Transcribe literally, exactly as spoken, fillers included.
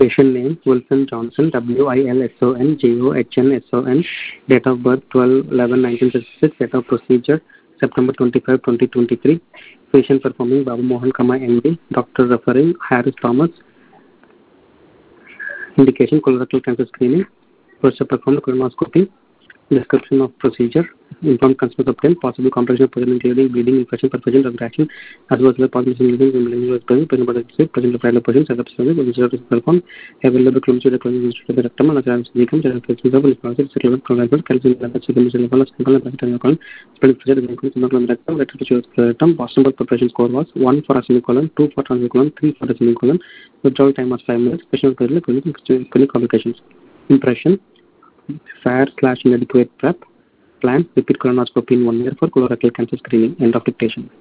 Patient name Wilson Johnson, W I L S O N J O H N S O N. Date of birth twelve eleven nineteen sixty-six. Date of procedure September twenty-fifth twenty twenty-three. Patient performing Babu Mohan Kama M D. Doctor referring Harris Thomas. Indication colorectal cancer screening. First performed colonoscopy. Description of procedure. Informed consent obtained. Possible complication of present including bleeding, infection, perfusion, drug reaction, as well as possible using the present, present present present of prior person, setup service, and research performed. Available clinical recording institute of the rectum, and as well as the general cases of responsive settlement, conversion, calcium, calcium, level of simple and passive colon, spread pressure, and increase in the rectum, rectal tissue rectum. Boston Birth preparation score was one for a semicolon, two for transcolon, three for a semicolon. Withdrawal time was five minutes. Patient clinical clinical complications. Impression. Fair slash inadequate prep. Plan repeat colonoscopy in one year for colorectal cancer screening. End of dictation.